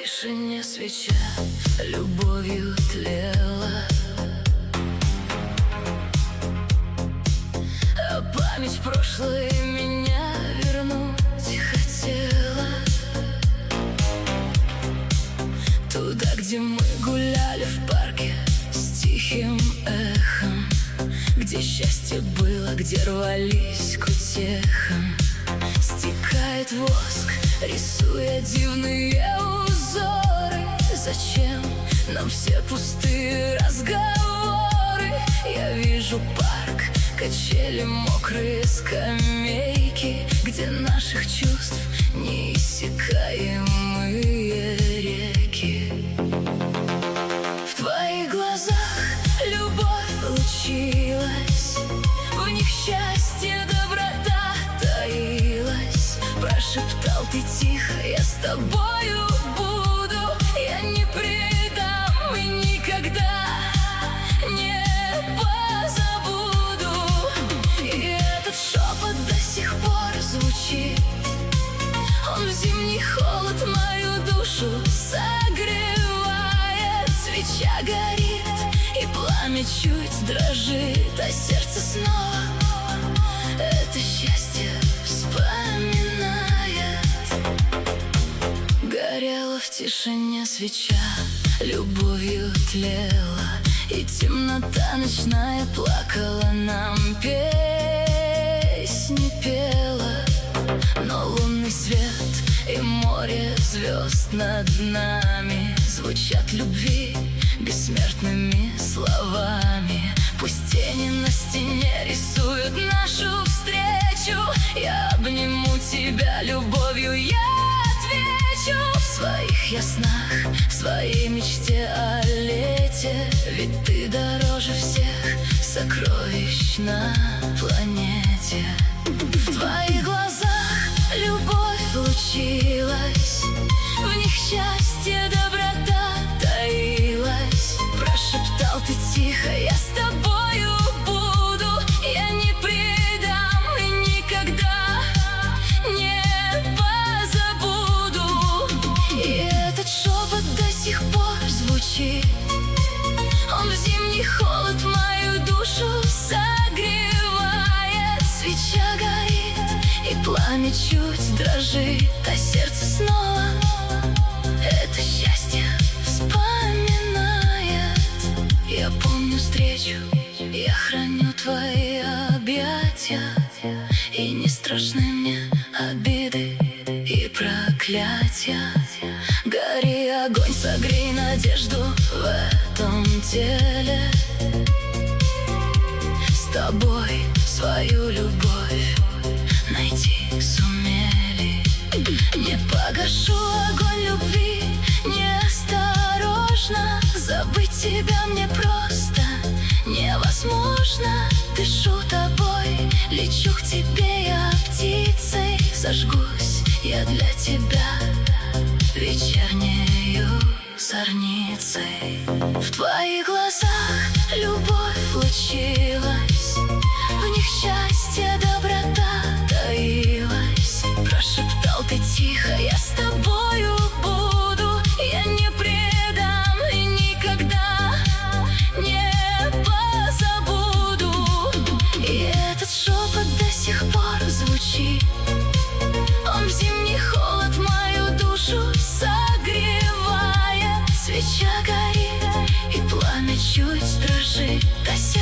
тишине свеча любовью тлела, а память в прошлое меня вернуть хотела. Туда, где мы гуляли в парке с тихим эхом, где счастье было, где рвались к утехам. Стекает воск, рисуя дивные узоры. Зачем нам все пустые разговоры? Я вижу парк, качели, мокрые скамейки, где наших чувств неиссякаемые реки. В твоих глазах любовь лучилась, в них счастье, доброта таилась. Прошептал ты тихо: я с тобою буду, я не предам и никогда не позабуду. И этот шепот до сих пор звучит, он в зимний холод мою душу согревает. Свеча горит, и пламя чуть дрожит, а сердце снова это счастье вспоминает. Горела в тишине свеча, любовью тлела, и темнота ночная плакала, нам песни пела. Но лунный свет и море звезд над нами звучат любви бессмертными словами. Пусть тени на стене рисуют нашу встречу, я обниму тебя любовью, я отвечу. В своих я снах, в своей мечте о лете, ведь ты дороже всех сокровищ на планете. В твоих глазах любовь лучилась, в них счастье, доброта таилась. Прошептал ты тихо: я с тобою буду, я не предам и никогда не позабуду. И этот шепот до сих пор звучит, он в зимний холод мою душу согревает. Свеча горит, и пламя чуть дрожит, а сердце снова это счастье вспоминает. Я помню встречу, я храню твои объятия, и не страшны мне обиды и проклятия. Гори огонь, согрей надежду в этом теле. С тобой свою любовь найти сумели. Не погашу огонь любви неосторожно, забыть тебя мне просто невозможно. Дышу тобой, лечу к тебе я птицей, зажгусь я для тебя вечернею зорницей. В твоих глазах любовь лучилась, в них счастье, доброта таилась. Прошептал ты тихо: я с тобою буду, я не предам и никогда не позабуду. И этот шепот до сих пор звучит, он в зимний холод мою душу согревает. Свеча горит, и пламя чуть дрожит, а сердце